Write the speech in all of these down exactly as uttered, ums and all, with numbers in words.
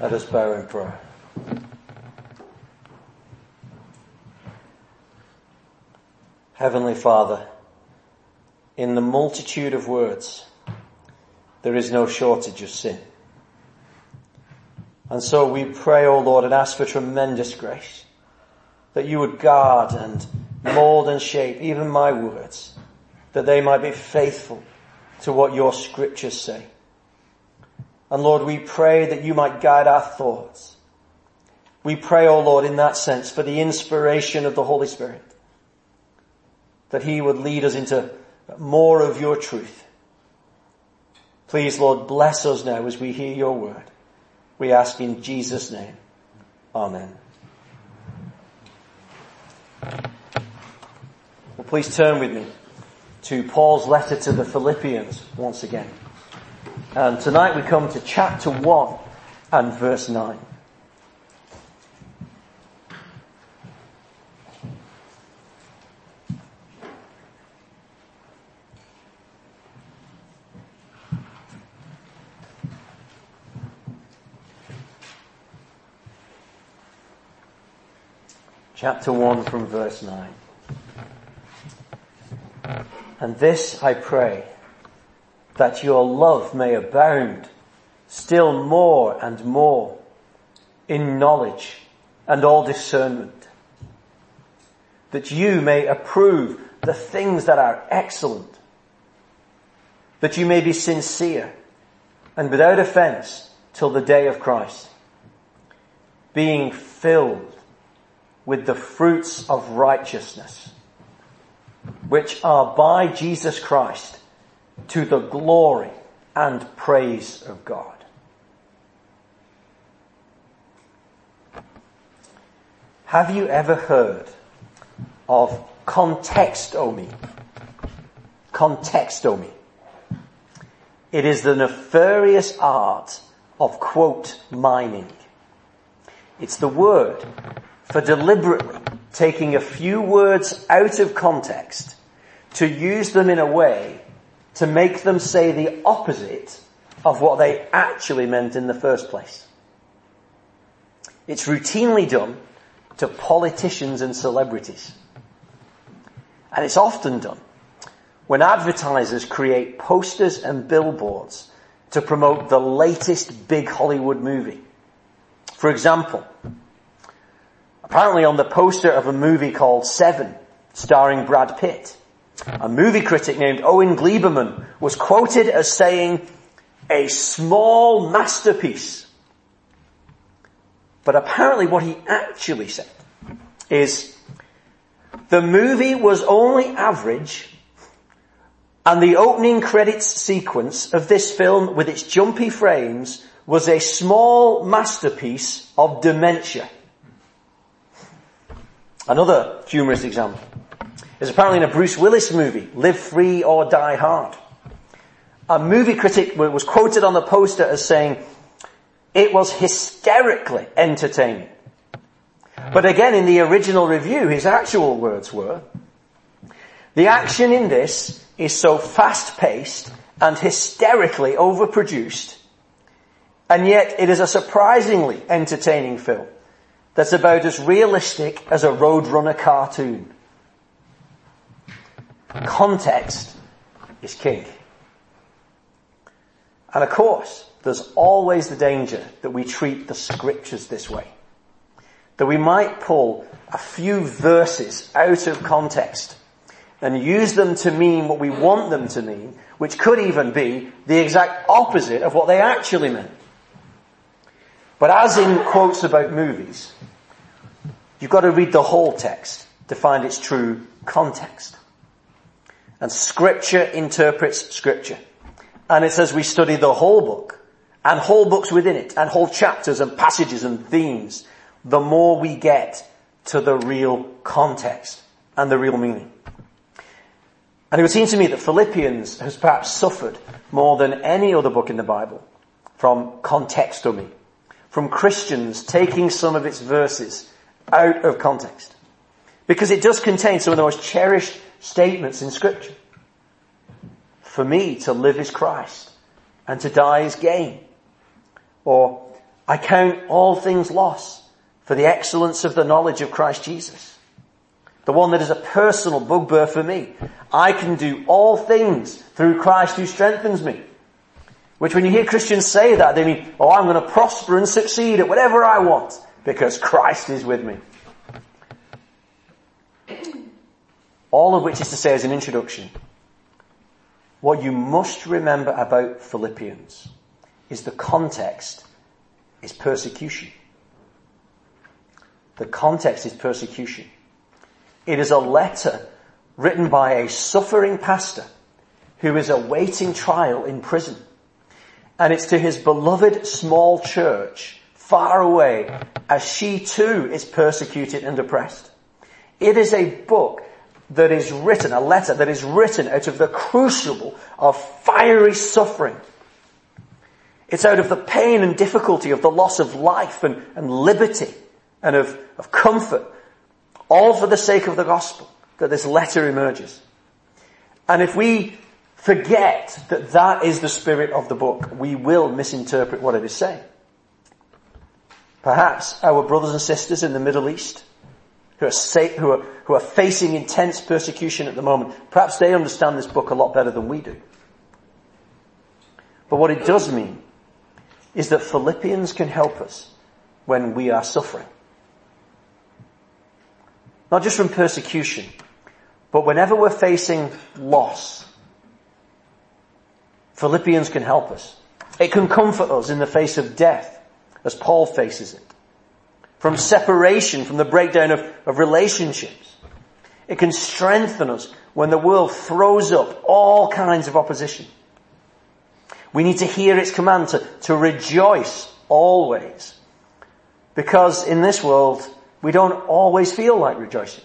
Let us bow in prayer. Heavenly Father, in the multitude of words, there is no shortage of sin. And so we pray, O Lord, and ask for tremendous grace, that you would guard and mold and shape even my words, that they might be faithful to what your scriptures say. And Lord, we pray that you might guide our thoughts. We pray, O Lord, in that sense, for the inspiration of the Holy Spirit, that he would lead us into more of your truth. Please, Lord, bless us now as we hear your word. We ask in Jesus' name. Amen. Well, please turn with me to Paul's letter to the Philippians once again. And tonight we come to chapter one and verse nine. Chapter one from verse nine. And this I pray, that your love may abound still more and more in knowledge and all discernment, that you may approve the things that are excellent, that you may be sincere and without offense till the day of Christ, being filled with the fruits of righteousness, which are by Jesus Christ to the glory and praise of God. Have you ever heard of contextomy? Contextomy. It is the nefarious art of quote mining. It's the word for deliberately taking a few words out of context to use them in a way to make them say the opposite of what they actually meant in the first place. It's routinely done to politicians and celebrities. And it's often done when advertisers create posters and billboards to promote the latest big Hollywood movie. For example, apparently on the poster of a movie called Seven, starring Brad Pitt, a movie critic named Owen Gleiberman was quoted as saying, "A small masterpiece." But apparently what he actually said is, the movie was only average, and the opening credits sequence of this film with its jumpy frames was a small masterpiece of dementia. Another humorous example is apparently in a Bruce Willis movie, Live Free or Die Hard. A movie critic was quoted on the poster as saying, "It was hysterically entertaining." But again, in the original review, his actual words were, "The action in this is so fast-paced and hysterically overproduced, and yet it is a surprisingly entertaining film that's about as realistic as a Roadrunner cartoon." Context is king. And of course, there's always the danger that we treat the scriptures this way. That we might pull a few verses out of context and use them to mean what we want them to mean, which could even be the exact opposite of what they actually meant. But as in quotes about movies, you've got to read the whole text to find its true context. And Scripture interprets Scripture. And it's as we study the whole book, and whole books within it, and whole chapters and passages and themes, the more we get to the real context and the real meaning. And it would seem to me that Philippians has perhaps suffered more than any other book in the Bible from contextomy, from Christians taking some of its verses out of context. Because it does contain some of the most cherished statements in Scripture. For me, to live is Christ, and to die is gain. Or, I count all things loss for the excellence of the knowledge of Christ Jesus, the one that is a personal bugbear for me. I can do all things through Christ who strengthens me. Which when you hear Christians say that, they mean, oh, I'm going to prosper and succeed at whatever I want because Christ is with me. All of which is to say as an introduction, what you must remember about Philippians is the context is persecution. The context is persecution. It is a letter written by a suffering pastor who is awaiting trial in prison. And it's to his beloved small church far away as she too is persecuted and oppressed. It is a book that is written, a letter that is written out of the crucible of fiery suffering. It's out of the pain and difficulty of the loss of life and, and liberty and of, of comfort, all for the sake of the gospel, that this letter emerges. And if we forget that that is the spirit of the book, we will misinterpret what it is saying. Perhaps our brothers and sisters in the Middle East who are, sa- who are, who are facing intense persecution at the moment, perhaps they understand this book a lot better than we do. But what it does mean is that Philippians can help us when we are suffering. Not just from persecution, but whenever we're facing loss, Philippians can help us. It can comfort us in the face of death, as Paul faces it. From separation, from the breakdown of, of relationships. It can strengthen us when the world throws up all kinds of opposition. We need to hear its command to, to rejoice always. Because in this world, we don't always feel like rejoicing.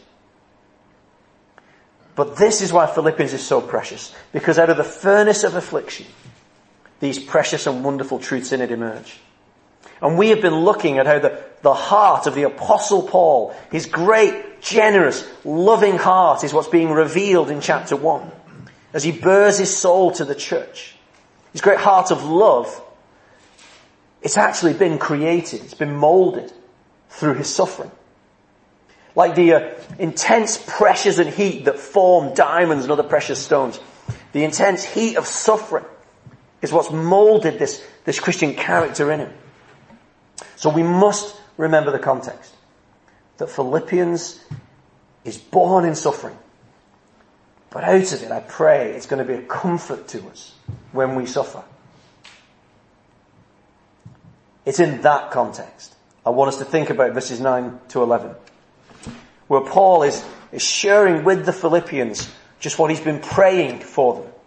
But this is why Philippians is so precious. Because out of the furnace of affliction, these precious and wonderful truths in it emerge. And we have been looking at how the, the heart of the Apostle Paul, his great, generous, loving heart is what's being revealed in chapter one. As he bears his soul to the church. His great heart of love, it's actually been created, it's been molded through his suffering. Like the uh, intense pressures and heat that form diamonds and other precious stones. The intense heat of suffering is what's molded this, this Christian character in him. So we must remember the context. That Philippians is born in suffering. But out of it, I pray, it's going to be a comfort to us when we suffer. It's in that context I want us to think about verses nine to eleven. Where Paul is, is sharing with the Philippians just what he's been praying for them.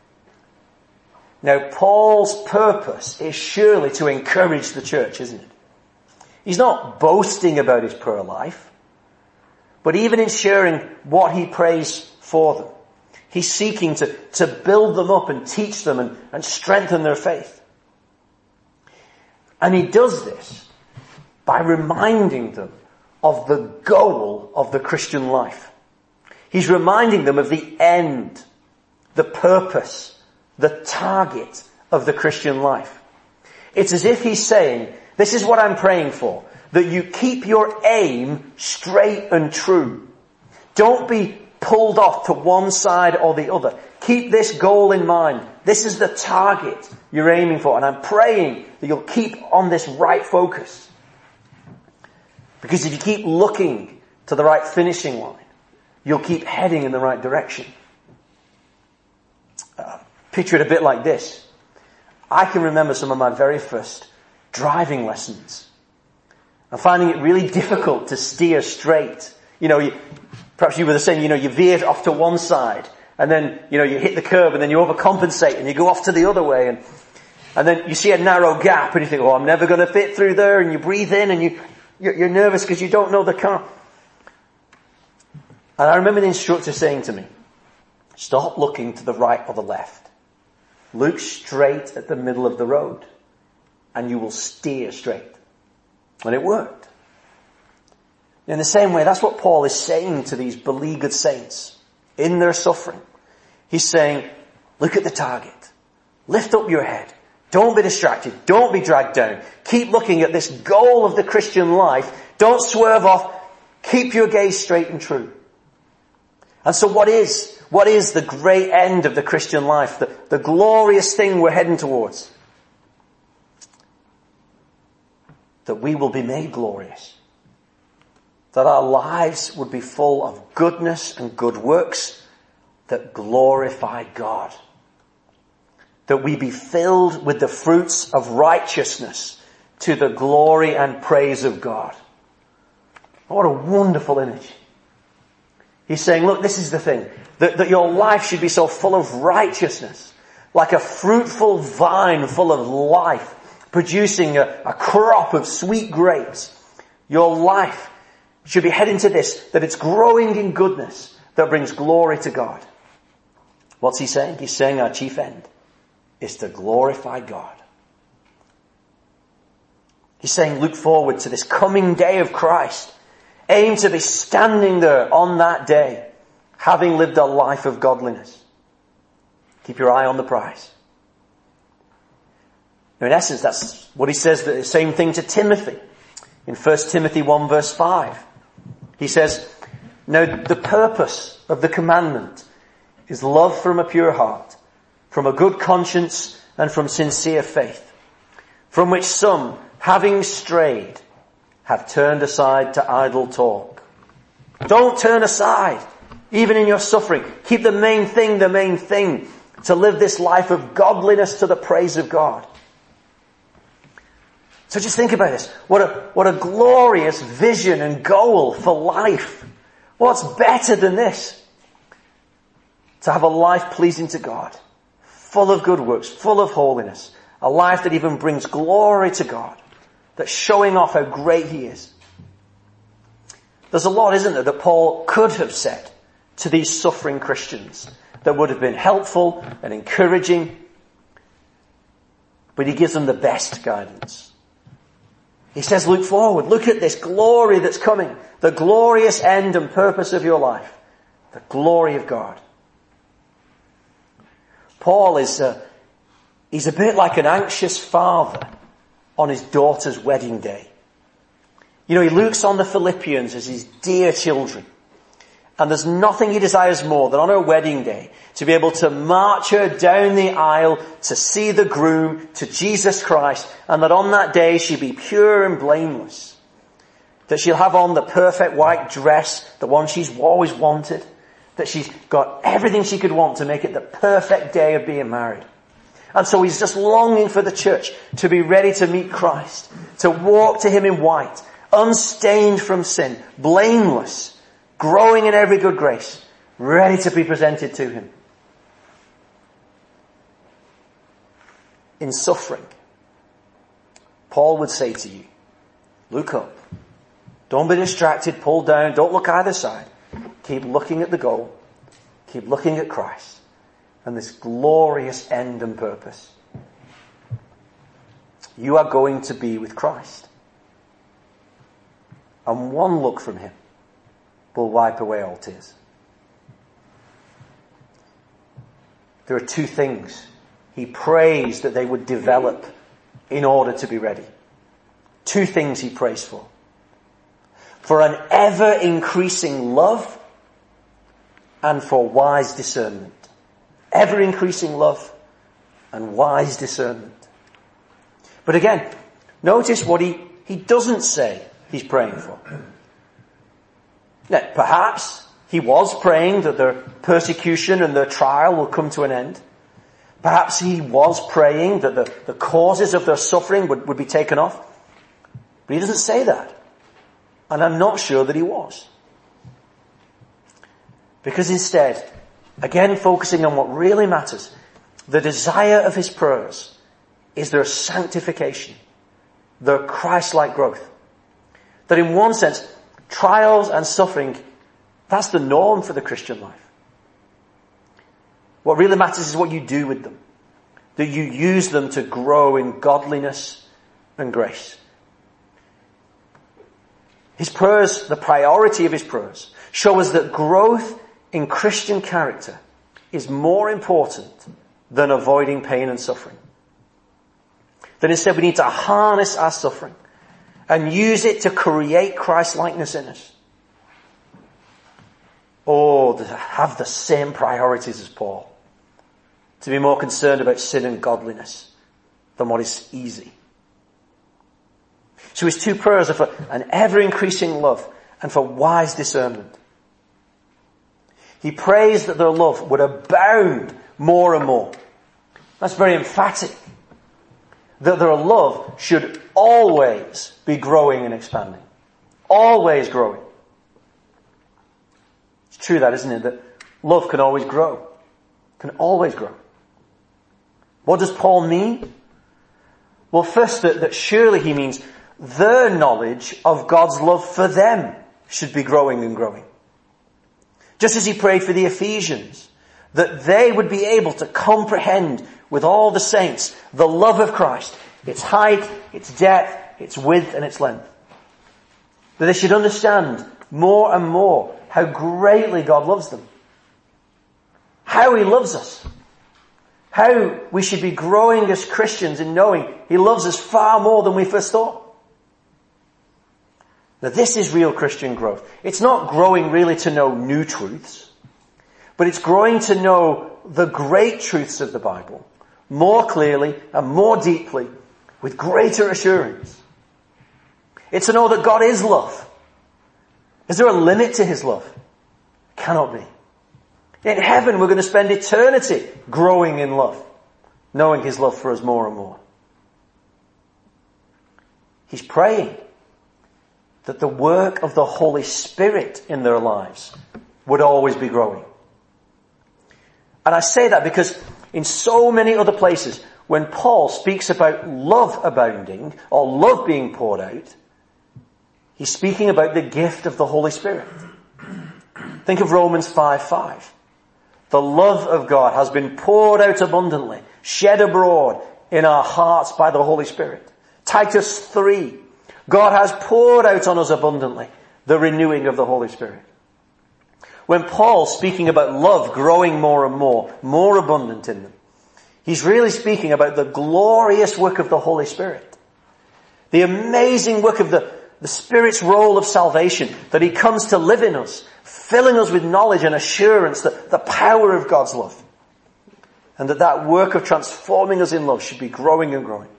Now, Paul's purpose is surely to encourage the church, isn't it? He's not boasting about his prayer life, but even in sharing what he prays for them, he's seeking to, to build them up and teach them and, and strengthen their faith. And he does this by reminding them of the goal of the Christian life. He's reminding them of the end, the purpose, the target of the Christian life. It's as if he's saying, this is what I'm praying for, that you keep your aim straight and true. Don't be pulled off to one side or the other. Keep this goal in mind. This is the target you're aiming for, and I'm praying that you'll keep on this right focus. Because if you keep looking to the right finishing line, you'll keep heading in the right direction. Uh, picture it a bit like this. I can remember some of my very first driving lessons. I'm finding it really difficult to steer straight. You know, you, perhaps you were the same, you know, you veered off to one side and then, you know, you hit the curb and then you overcompensate and you go off to the other way and, and then you see a narrow gap and you think, oh, I'm never going to fit through there, and you breathe in and you, you're, you're nervous because you don't know the car. And I remember the instructor saying to me, stop looking to the right or the left. Look straight at the middle of the road and you will steer straight. And it worked. In the same way, that's what Paul is saying to these beleaguered saints in their suffering. He's saying, look at the target. Lift up your head. Don't be distracted. Don't be dragged down. Keep looking at this goal of the Christian life. Don't swerve off. Keep your gaze straight and true. And so what is, what is the great end of the Christian life? The, the glorious thing we're heading towards? That we will be made glorious. That our lives would be full of goodness and good works that glorify God. That we be filled with the fruits of righteousness to the glory and praise of God. What a wonderful image. He's saying, look, this is the thing. That, that your life should be so full of righteousness. Like a fruitful vine full of life. Producing a, a crop of sweet grapes. Your life should be heading to this. That it's growing in goodness. That brings glory to God. What's he saying? He's saying our chief end is to glorify God. He's saying look forward to this coming day of Christ. Aim to be standing there on that day, having lived a life of godliness. Keep your eye on the prize. Now in essence, that's what he says, the same thing to Timothy. In First Timothy one verse five. He says, now the purpose of the commandment is love from a pure heart, from a good conscience and from sincere faith, from which some, having strayed, have turned aside to idle talk. Don't turn aside, even in your suffering. Keep the main thing the main thing, to live this life of godliness to the praise of God. So just think about this. What a, what a glorious vision and goal for life. What's better than this? To have a life pleasing to God. Full of good works, full of holiness. A life that even brings glory to God. That's showing off how great he is. There's a lot, isn't there, that Paul could have said to these suffering Christians that would have been helpful and encouraging. But he gives them the best guidance. He says, look forward. Look at this glory that's coming. The glorious end and purpose of your life. The glory of God. Paul is a, he's a bit like an anxious father on his daughter's wedding day. You know, he looks on the Philippians as his dear children. And there's nothing he desires more than on her wedding day to be able to march her down the aisle to see the groom, to Jesus Christ, and that on that day she'll be pure and blameless. That she'll have on the perfect white dress, the one she's always wanted. That she's got everything she could want to make it the perfect day of being married. And so he's just longing for the church to be ready to meet Christ, to walk to him in white, unstained from sin, blameless, growing in every good grace, ready to be presented to him. In suffering, Paul would say to you, look up. Don't be distracted, pull down, don't look either side. Keep looking at the goal. Keep looking at Christ and this glorious end and purpose. You are going to be with Christ. And one look from him will wipe away all tears. There are two things he prays that they would develop in order to be ready. Two things he prays for. For an ever increasing love and for wise discernment. Ever increasing love and wise discernment. But again, notice what he, he doesn't say he's praying for. Now, perhaps he was praying that their persecution and their trial will come to an end. Perhaps he was praying that the, the causes of their suffering would, would be taken off. But he doesn't say that. And I'm not sure that he was. Because instead, again focusing on what really matters, the desire of his prayers is their sanctification, their Christ-like growth. That in one sense, trials and suffering, that's the norm for the Christian life. What really matters is what you do with them. That you use them to grow in godliness and grace. His prayers, the priority of his prayers, show us that growth in Christian character is more important than avoiding pain and suffering. That instead we need to harness our suffering and use it to create Christ-likeness in us. Or to have the same priorities as Paul. To be more concerned about sin and godliness than what is easy. So his two prayers are for an ever-increasing love and for wise discernment. He prays that their love would abound more and more. That's very emphatic. That their love should always be growing and expanding. Always growing. It's true that, isn't it? That love can always grow. Can always grow. What does Paul mean? Well, first, that, that surely he means their knowledge of God's love for them should be growing and growing. Just as he prayed for the Ephesians, that they would be able to comprehend with all the saints the love of Christ, its height, its depth, its width and its length. That they should understand more and more how greatly God loves them. How he loves us. How we should be growing as Christians in knowing he loves us far more than we first thought. Now this is real Christian growth. It's not growing really to know new truths, but it's growing to know the great truths of the Bible more clearly and more deeply with greater assurance. It's to know that God is love. Is there a limit to his love? Cannot be. In heaven we're going to spend eternity growing in love, knowing his love for us more and more. He's praying that the work of the Holy Spirit in their lives would always be growing. And I say that because in so many other places, when Paul speaks about love abounding or love being poured out, he's speaking about the gift of the Holy Spirit. Think of Romans five five. The love of God has been poured out abundantly, shed abroad in our hearts by the Holy Spirit. Titus three. God has poured out on us abundantly the renewing of the Holy Spirit. When Paul's speaking about love growing more and more, more abundant in them, he's really speaking about the glorious work of the Holy Spirit. The amazing work of the, the Spirit's role of salvation, that he comes to live in us, filling us with knowledge and assurance that the power of God's love. And that that work of transforming us in love should be growing and growing.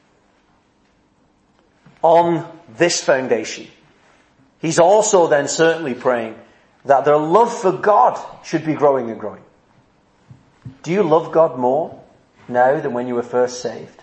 On this foundation, he's also then certainly praying that their love for God should be growing and growing. Do you love God more now than when you were first saved?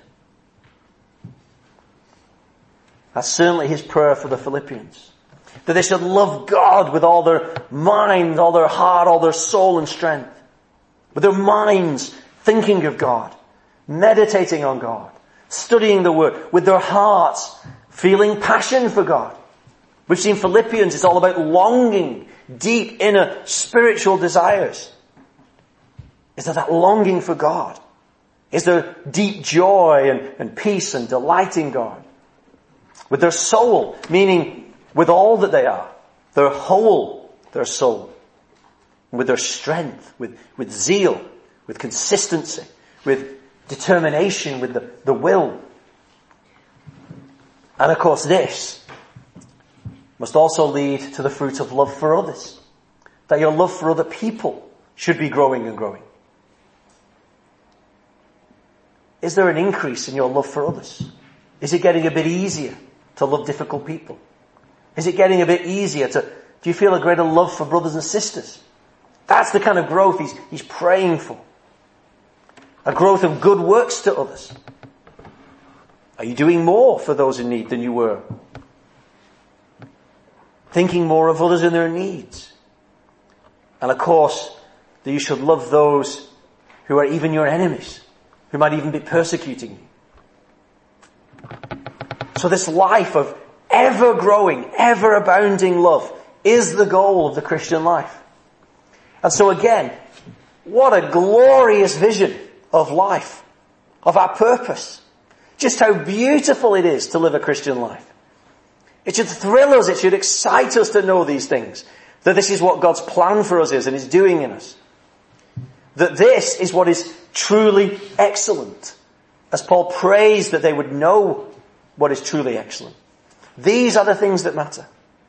That's certainly his prayer for the Philippians. That they should love God with all their mind, all their heart, all their soul and strength. With their minds thinking of God, meditating on God, studying the Word, with their hearts feeling passion for God. We've seen Philippians, it's all about longing, deep inner spiritual desires. Is there that longing for God? Is there deep joy and, and peace and delight in God? With their soul, meaning with all that they are, their whole, their soul. With their strength, with, with zeal, with consistency, with determination, with the, the will. And of course this must also lead to the fruit of love for others. That your love for other people should be growing and growing. Is there an increase in your love for others? Is it getting a bit easier to love difficult people? Is it getting a bit easier to, do you feel a greater love for brothers and sisters? That's the kind of growth he's, he's praying for. A growth of good works to others. Are you doing more for those in need than you were? Thinking more of others and their needs. And of course, that you should love those who are even your enemies, who might even be persecuting you. So this life of ever growing, ever abounding love is the goal of the Christian life. And so again, what a glorious vision of life, of our purpose. Just how beautiful it is to live a Christian life. It should thrill us, it should excite us to know these things. That this is what God's plan for us is and is doing in us. That this is what is truly excellent. as Paul prays that they would know what is truly excellent. These are the things that matter.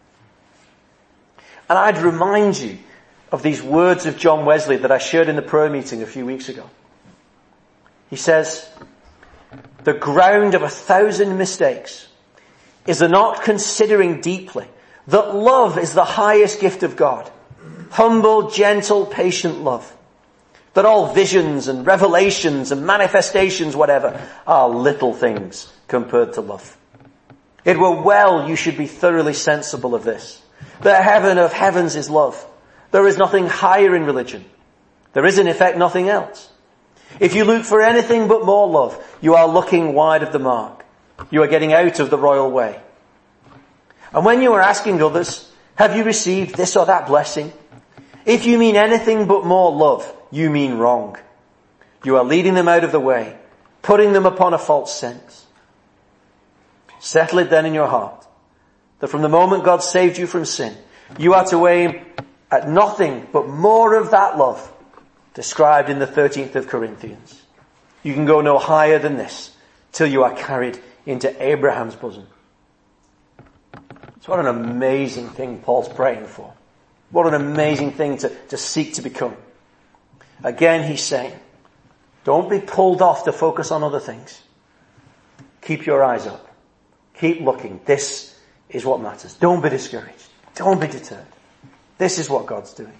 And I'd remind you of these words of John Wesley that I shared in the prayer meeting a few weeks ago. He says, the ground of a thousand mistakes is the not considering deeply that love is the highest gift of God. Humble, gentle, patient love. That all visions and revelations and manifestations, whatever, are little things compared to love. It were well you should be thoroughly sensible of this. The heaven of heavens is love. There is nothing higher in religion. There is in effect nothing else. If you look for anything but more love, you are looking wide of the mark. You are getting out of the royal way. And when you are asking others, have you received this or that blessing? If you mean anything but more love, you mean wrong. You are leading them out of the way, putting them upon a false sense. Settle it then in your heart that from the moment God saved you from sin, you are to aim at nothing but more of that love described in the thirteenth of Corinthians. You can go no higher than this till you are carried into Abraham's bosom. So what an amazing thing Paul's praying for. What an amazing thing to, to seek to become. Again, he's saying, don't be pulled off to focus on other things. Keep your eyes up. Keep looking. This is what matters. Don't be discouraged. Don't be deterred. This is what God's doing.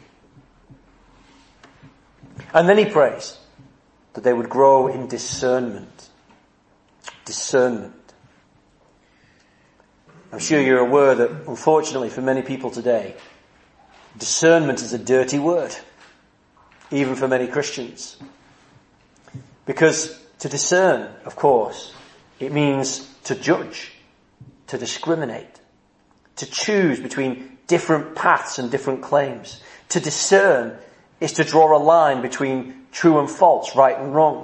And then he prays that they would grow in discernment. Discernment. I'm sure you're aware that, unfortunately for many people today, discernment is a dirty word, even for many Christians. Because to discern, of course, it means to judge, to discriminate, to choose between different paths and different claims. To discern is to draw a line between true and false, right and wrong.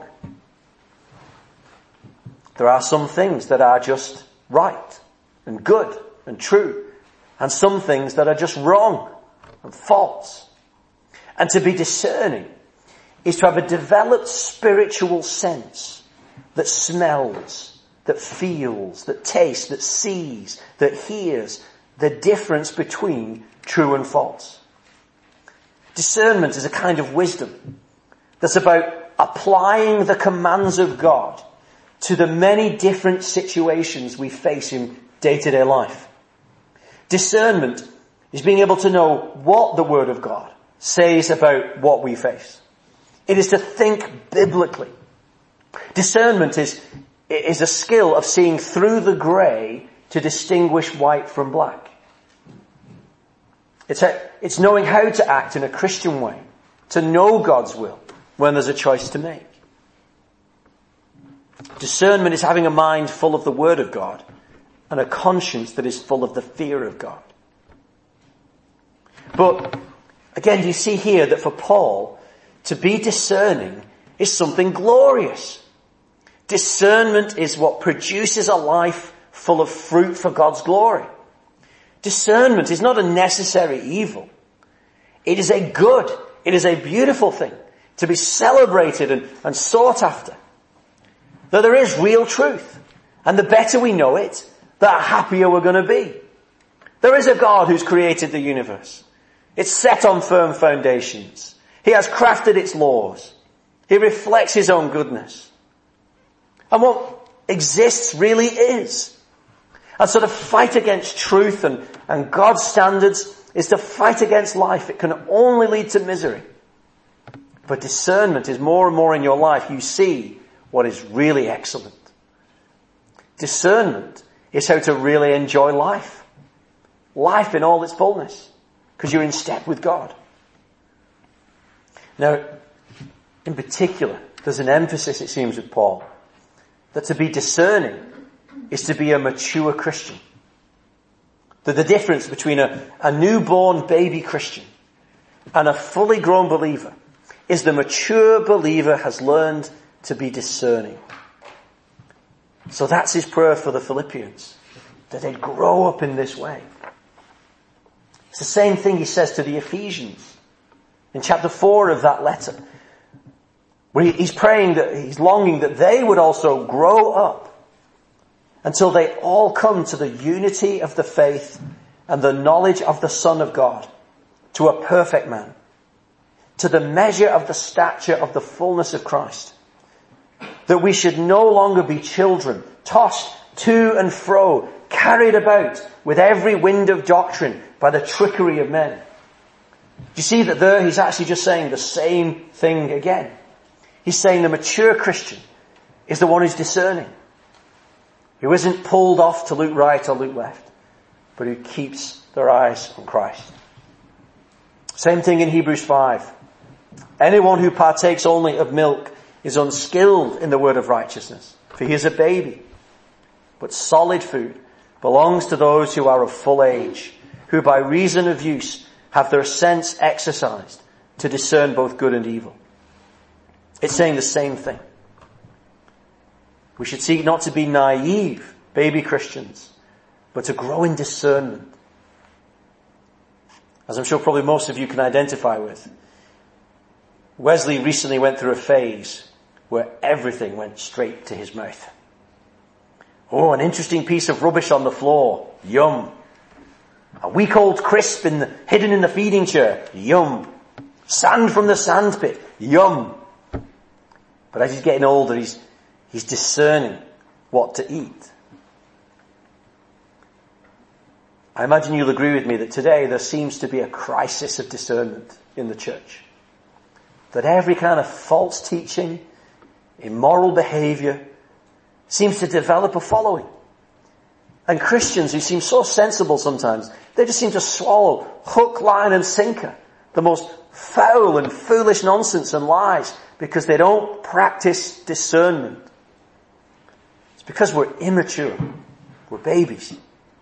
There are some things that are just right and good and true, and some things that are just wrong and false. And to be discerning is to have a developed spiritual sense that smells, that feels, that tastes, that sees, that hears the difference between true and false. Discernment is a kind of wisdom that's about applying the commands of God to the many different situations we face in day-to-day life. Discernment is being able to know what the Word of God says about what we face. It is to think biblically. Discernment is, is a skill of seeing through the grey to distinguish white from black. It's, a, it's knowing how to act in a Christian way, to know God's will when there's a choice to make. Discernment is having a mind full of the Word of God and a conscience that is full of the fear of God. But again, you see here that for Paul, to be discerning is something glorious. Discernment is what produces a life full of fruit for God's glory. Discernment is not a necessary evil. It is a good, it is a beautiful thing to be celebrated and, and sought after. That there is real truth. And the better we know it, the happier we're going to be. There is a God who's created the universe. It's set on firm foundations. He has crafted its laws. He reflects his own goodness. And what exists really is. And so to fight against truth and, and God's standards is to fight against life. It can only lead to misery. But discernment is more and more in your life. You see what is really excellent. Discernment is how to really enjoy life. Life in all its fullness. Because you're in step with God. Now, in particular, there's an emphasis, it seems, with Paul, that to be discerning is to be a mature Christian. That the difference between a, a newborn baby Christian and a fully grown believer is the mature believer has learned to be discerning. So that's his prayer for the Philippians, that they'd grow up in this way. It's the same thing he says to the Ephesians in chapter four of that letter. Where he's praying that, he's longing that they would also grow up until they all come to the unity of the faith and the knowledge of the Son of God, to a perfect man, to the measure of the stature of the fullness of Christ. That we should no longer be children, tossed to and fro, carried about with every wind of doctrine by the trickery of men. Do you see that there he's actually just saying the same thing again? He's saying the mature Christian is the one who's discerning, who isn't pulled off to look right or look left, but who keeps their eyes on Christ. Same thing in Hebrews five. Anyone who partakes only of milk is unskilled in the word of righteousness, for he is a baby. But solid food belongs to those who are of full age, who by reason of use have their sense exercised to discern both good and evil. It's saying the same thing. We should seek not to be naive baby Christians, but to grow in discernment. As I'm sure probably most of you can identify with, Wesley recently went through a phase where everything went straight to his mouth. Oh, an interesting piece of rubbish on the floor. Yum. A week-old crisp in the, hidden in the feeding chair. Yum. Sand from the sandpit. Yum. But as he's getting older, he's, he's discerning what to eat. I imagine you'll agree with me that today there seems to be a crisis of discernment in the church. That every kind of false teaching, immoral behavior seems to develop a following. And Christians who seem so sensible sometimes, they just seem to swallow hook, line and sinker the most foul and foolish nonsense and lies because they don't practice discernment. It's because we're immature. We're babies.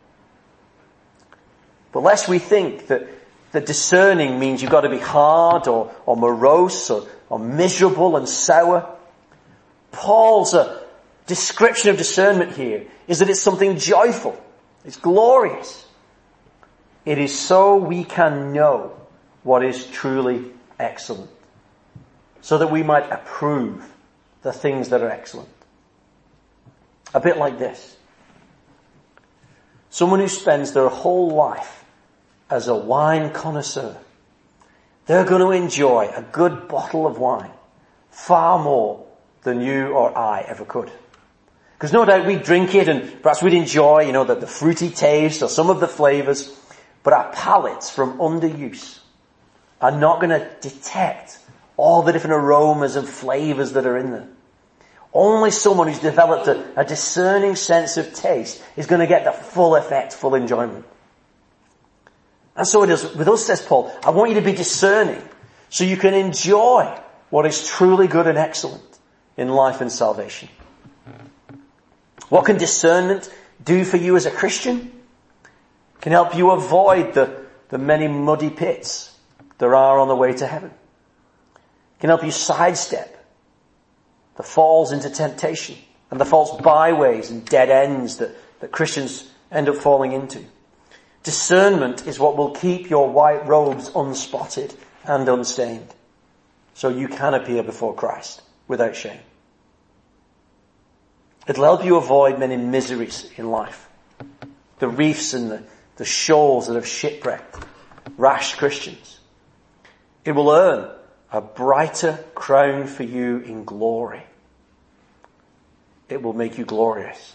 But lest we think that, that discerning means you've got to be hard or, or morose or, or miserable and sour. Paul's uh, description of discernment here is that it's something joyful. It's glorious. It is so we can know what is truly excellent, so that we might approve the things that are excellent. A bit like this. Someone who spends their whole life as a wine connoisseur, they're going to enjoy a good bottle of wine far more than you or I ever could. Because no doubt we'd drink it and perhaps we'd enjoy, you know, the, the fruity taste or some of the flavours, but our palates from underuse are not going to detect all the different aromas and flavours that are in there. Only someone who's developed a, a discerning sense of taste is going to get the full effect, full enjoyment. And so it is with us, says Paul. I want you to be discerning so you can enjoy what is truly good and excellent in life and salvation. What can discernment do for you as a Christian? It can help you avoid the, the many muddy pits there are on the way to heaven. It can help you sidestep the falls into temptation and the false byways and dead ends that, that Christians end up falling into. Discernment is what will keep your white robes unspotted and unstained, so you can appear before Christ without shame. It'll help you avoid many miseries in life. The reefs and the, the shoals that have shipwrecked rash Christians. It will earn a brighter crown for you in glory. It will make you glorious.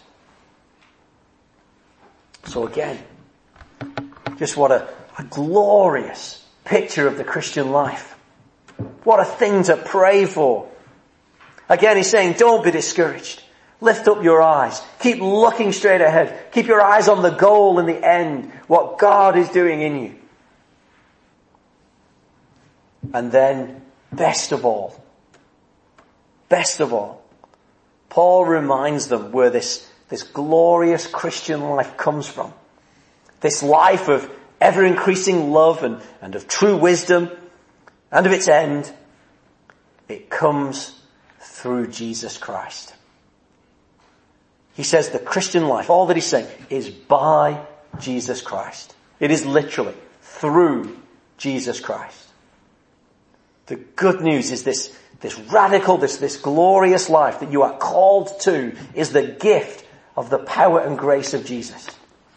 So again, just what a, a glorious picture of the Christian life. What a thing to pray for. Again, he's saying, don't be discouraged. Lift up your eyes. Keep looking straight ahead. Keep your eyes on the goal in the end, what God is doing in you. And then, best of all, best of all, Paul reminds them where this, this glorious Christian life comes from. This life of ever-increasing love and, and of true wisdom and of its end. It comes through Jesus Christ. He says the Christian life, all that he's saying, is by Jesus Christ. It is literally through Jesus Christ. The good news is this, this radical, this, this glorious life that you are called to is the gift of the power and grace of Jesus.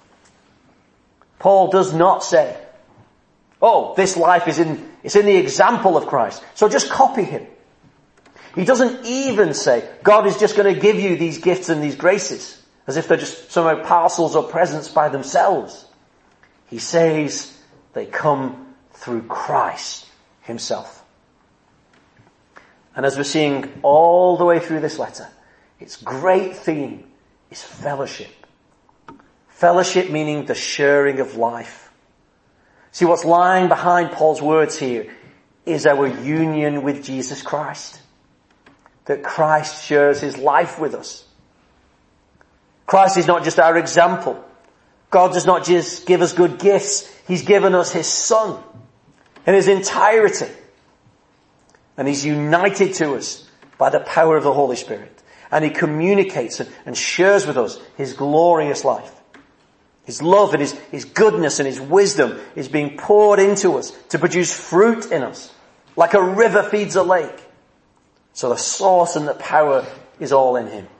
Paul does not say, oh, this life is in, it's in the example of Christ, so just copy him. He doesn't even say, God is just going to give you these gifts and these graces, as if they're just somehow parcels or presents by themselves. He says they come through Christ himself. And as we're seeing all the way through this letter, its great theme is fellowship. Fellowship meaning the sharing of life. See, what's lying behind Paul's words here is our union with Jesus Christ. That Christ shares his life with us. Christ is not just our example. God does not just give us good gifts. He's given us his Son in his entirety. And he's united to us by the power of the Holy Spirit. And he communicates and, and shares with us his glorious life. His love and his, his goodness and his wisdom is being poured into us to produce fruit in us, like a river feeds a lake. So the source and the power is all in him.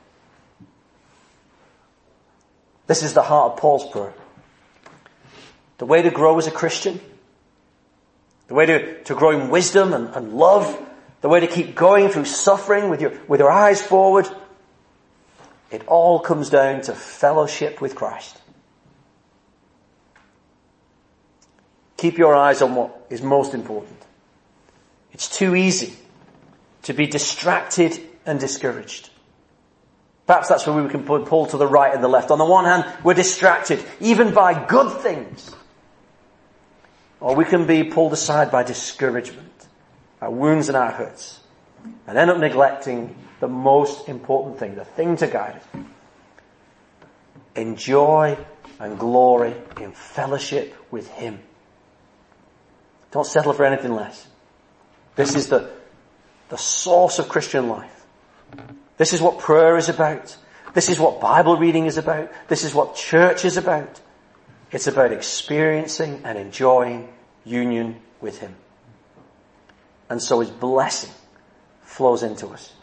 This is the heart of Paul's prayer. The way to grow as a Christian, the way to, to grow in wisdom and, and love, the way to keep going through suffering with your, with your eyes forward, it all comes down to fellowship with Christ. Keep your eyes on what is most important. It's too easy to be distracted and discouraged. Perhaps that's where we can pull to the right and the left. On the one hand, we're distracted, even by good things. Or we can be pulled aside by discouragement, our wounds and our hurts, and end up neglecting the most important thing, the thing to guide us. Enjoy and glory in fellowship with him. Don't settle for anything less. This is the, the source of Christian life. This is what prayer is about. This is what Bible reading is about. This is what church is about. It's about experiencing and enjoying union with him. And so his blessing flows into us.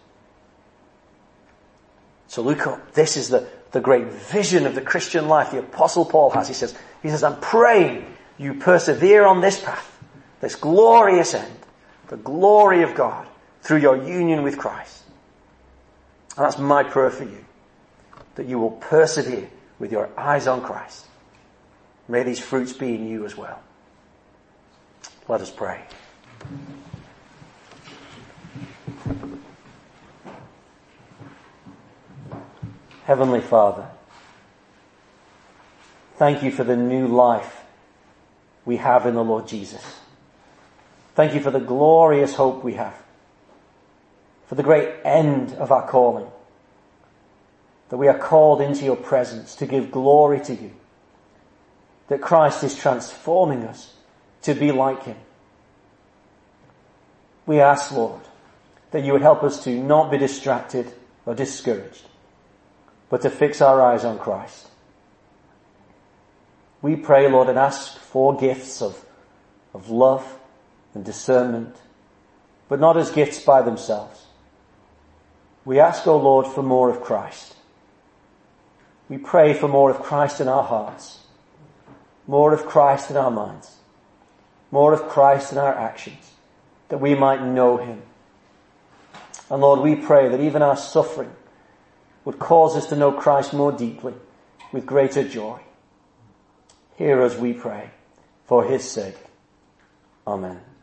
So look up. This is the, the great vision of the Christian life the Apostle Paul has. He says, he says, I'm praying you persevere on this path, this glorious end, the glory of God through your union with Christ. And that's my prayer for you, that you will persevere with your eyes on Christ. May these fruits be in you as well. Let us pray. Heavenly Father, thank you for the new life we have in the Lord Jesus. Thank you for the glorious hope we have, for the great end of our calling, that we are called into your presence to give glory to you, that Christ is transforming us to be like him. We ask, Lord, that you would help us to not be distracted or discouraged, but to fix our eyes on Christ. We pray, Lord, and ask for gifts of, of love and discernment, but not as gifts by themselves. We ask, O Lord, for more of Christ. We pray for more of Christ in our hearts, more of Christ in our minds, more of Christ in our actions, that we might know him. And Lord, we pray that even our suffering would cause us to know Christ more deeply, with greater joy. Hear us, we pray, for his sake. Amen.